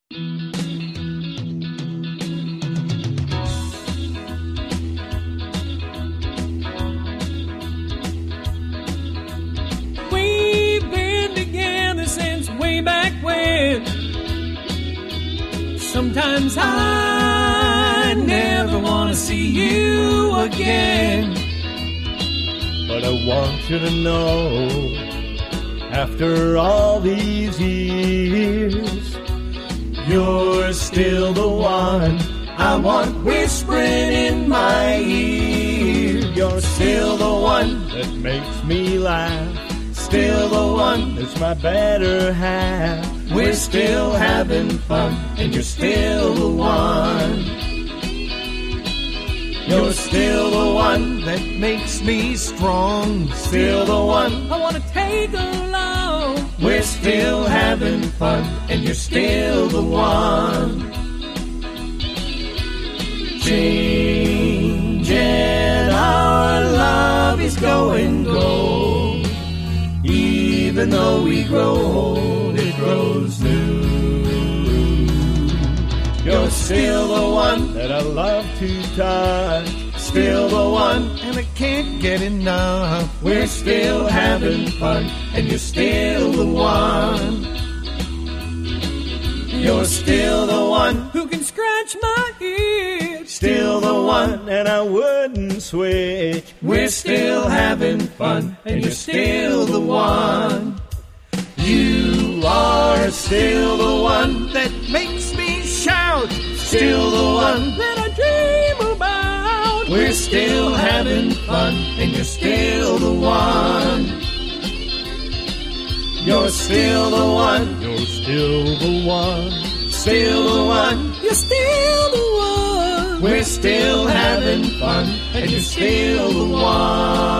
We've been together since way back when. Sometimes I never want to see you again. But I want you to know, after all these years, you're still the one I want whispering in my ear. You're still the one that makes me laugh, still the one that's my better half. We're still having fun, and you're still the one. You're still the one that makes me strong, still the one I want to take along. we're still having fun, and you're still the one. Changing our love is going gold. Even though we grow old, it grows new. You're still the one that I love to touch, still the one, and I can't get enough. We're still having fun, and you're still the one. You're still the one Who can scratch my itch? still the one, and I wouldn't switch. We're still having fun, and you're still the one. You are still the one that makes me shout, still the one That I dream about. we're still having fun, and you're still the one. You're still the one, you're still the one, still the one. You're still the one. We're still having fun, and you're still the one.